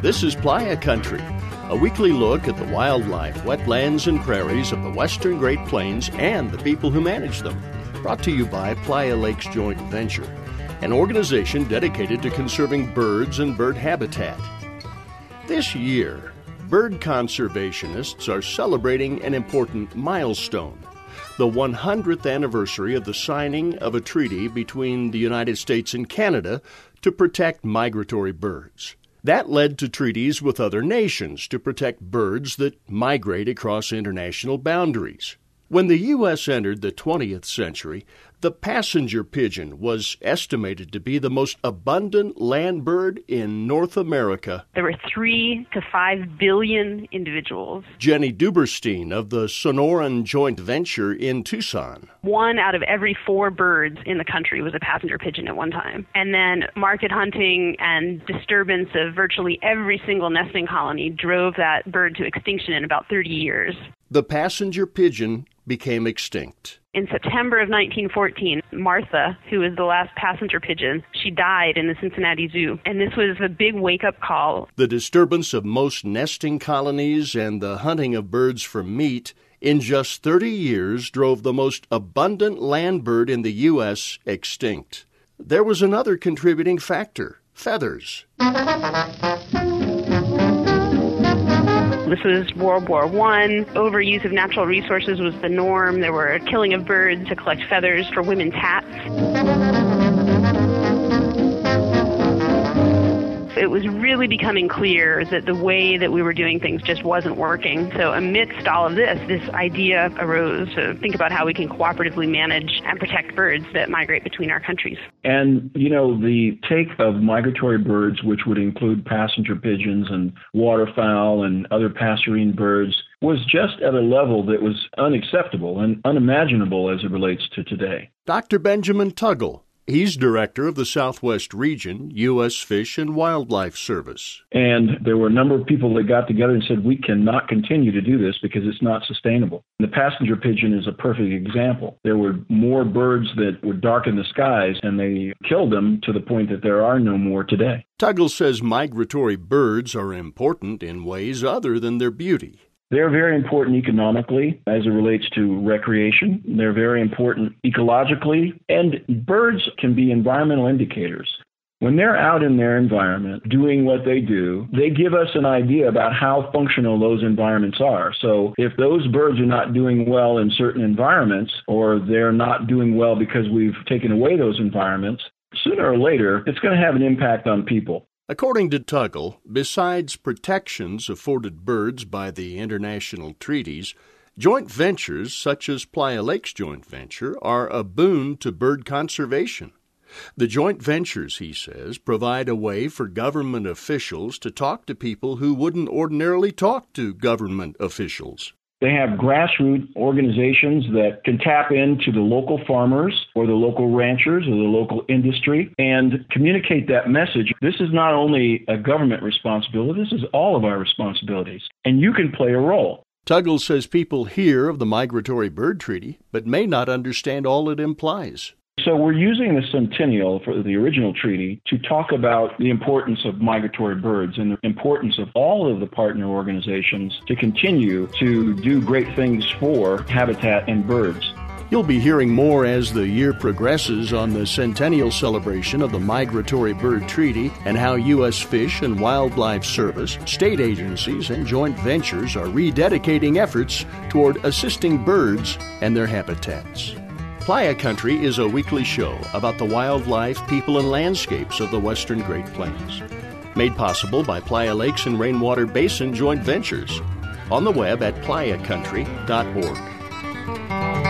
This is Playa Country, a weekly look at the wildlife, wetlands, and prairies of the western Great Plains and the people who manage them. Brought to you by Playa Lakes Joint Venture, an organization dedicated to conserving birds and bird habitat. This year, bird conservationists are celebrating an important milestone, the 100th anniversary of the signing of a treaty between the United States and Canada to protect migratory birds. That led to treaties with other nations to protect birds that migrate across international boundaries. When the U.S. entered the 20th century, the passenger pigeon was estimated to be the most abundant land bird in North America. There were 3 to 5 billion individuals. Jenny Duberstein of the Sonoran Joint Venture in Tucson. 1 out of every 4 birds in the country was a passenger pigeon at one time. And then market hunting and disturbance of virtually every single nesting colony drove that bird to extinction in about 30 years. The passenger pigeon became extinct. In September of 1914, Martha, who was the last passenger pigeon, she died in the Cincinnati Zoo. And this was a big wake-up call. The disturbance of most nesting colonies and the hunting of birds for meat in just 30 years drove the most abundant land bird in the U.S. extinct. There was another contributing factor: feathers. This was World War I. Overuse of natural resources was the norm. There were killing of birds to collect feathers for women's hats. It was really becoming clear that the way that we were doing things just wasn't working. So amidst all of this idea arose to think about how we can cooperatively manage and protect birds that migrate between our countries. And, the take of migratory birds, which would include passenger pigeons and waterfowl and other passerine birds, was just at a level that was unacceptable and unimaginable as it relates to today. Dr. Benjamin Tuggle. He's director of the Southwest Region, U.S. Fish and Wildlife Service. And there were a number of people that got together and said, we cannot continue to do this because it's not sustainable. The passenger pigeon is a perfect example. There were more birds that would darken the skies, and they killed them to the point that there are no more today. Tuggle says migratory birds are important in ways other than their beauty. They're very important economically as it relates to recreation. They're very important ecologically, and birds can be environmental indicators. When they're out in their environment doing what they do, they give us an idea about how functional those environments are. So if those birds are not doing well in certain environments, or they're not doing well because we've taken away those environments, sooner or later, it's going to have an impact on people. According to Tuggle, besides protections afforded birds by the international treaties, joint ventures such as Playa Lakes Joint Venture are a boon to bird conservation. The joint ventures, he says, provide a way for government officials to talk to people who wouldn't ordinarily talk to government officials. They have grassroots organizations that can tap into the local farmers or the local ranchers or the local industry and communicate that message. This is not only a government responsibility, this is all of our responsibilities, and you can play a role. Tuggle says people hear of the Migratory Bird Treaty, but may not understand all it implies. So we're using the centennial for the original treaty to talk about the importance of migratory birds and the importance of all of the partner organizations to continue to do great things for habitat and birds. You'll be hearing more as the year progresses on the centennial celebration of the Migratory Bird Treaty and how U.S. Fish and Wildlife Service, state agencies, and joint ventures are rededicating efforts toward assisting birds and their habitats. Playa Country is a weekly show about the wildlife, people, and landscapes of the western Great Plains. Made possible by Playa Lakes and Rainwater Basin Joint Ventures. On the web at playacountry.org.